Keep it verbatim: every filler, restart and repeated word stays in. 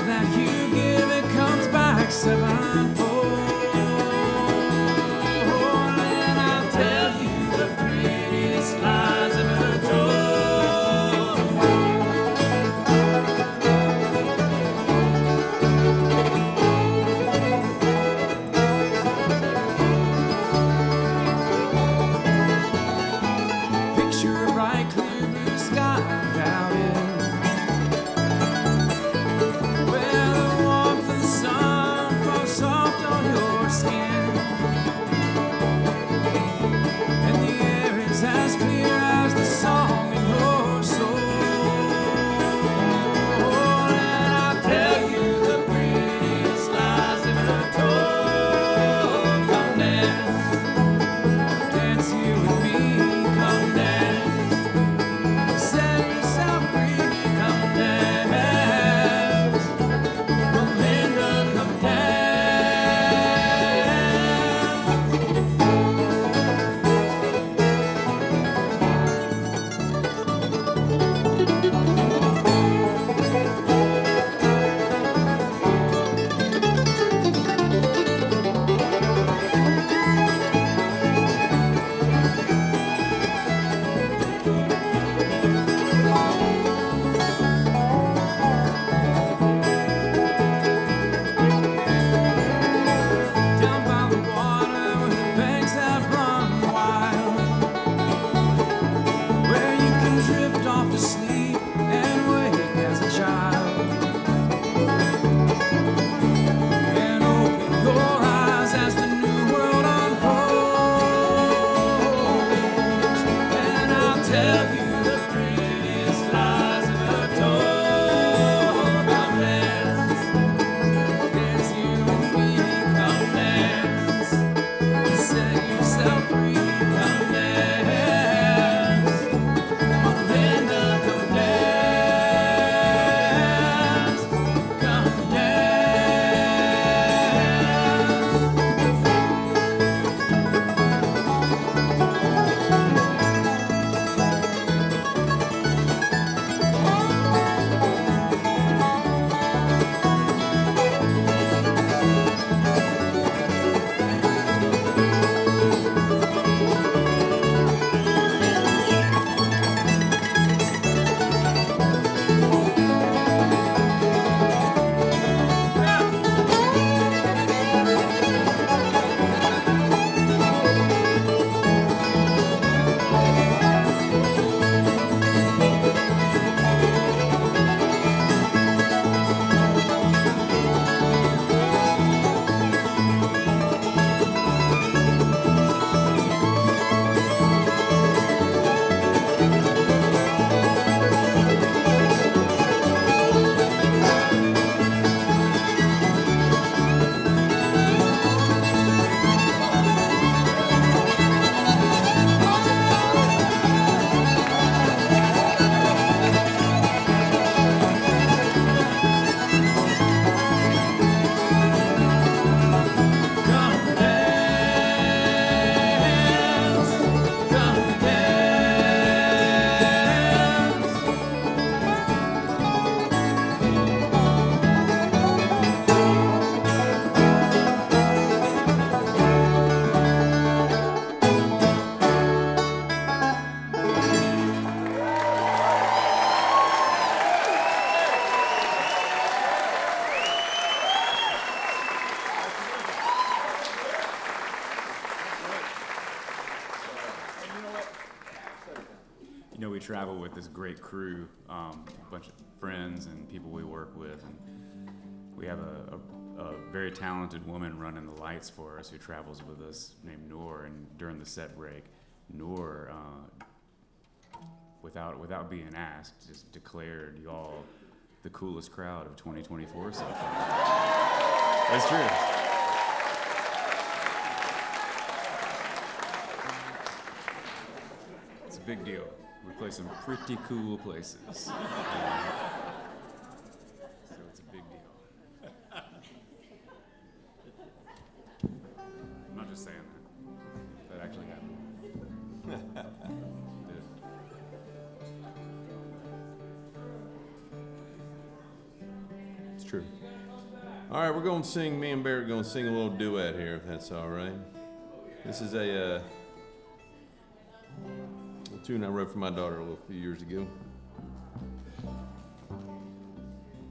that you give, it comes back sevenfold. And I'll tell you the prettiest lies ever told. Picture a bright, clear blue sky without it, where the warmth of the sun falls soft on your skin, and the air is as clear as the song in your soul. And I'll tell you the prettiest lies ever told. Come dance, dance here with me. Come dance, set yourself free. Come dance, come Linda, come dance. Down by the water where the banks have run wild, where you can drift off to sleep and wake as a child, and open your eyes as the new world unfolds. And I'll tell you the prettiest lies ever told. Come dance, dance you and me. Come dance, set yourself free. Come dance, oh Linda, come dance, come dance. Come dance, come dance. You know, we travel with this great crew, um, a bunch of friends and people we work with, and we have a, a, a very talented woman running the lights for us who travels with us named Noor. And during the set break, Noor, uh, without without being asked, just declared y'all the coolest crowd of twenty twenty-four so far. That's true. It's a big deal. We play some pretty cool places. Um, so it's a big deal. I'm not just saying that. That actually happened. It did. It's true. All right, we're going to sing, me and Barrett are going to sing a little duet here, if that's all right. This is a, uh, a tune I wrote for my daughter a little few years ago.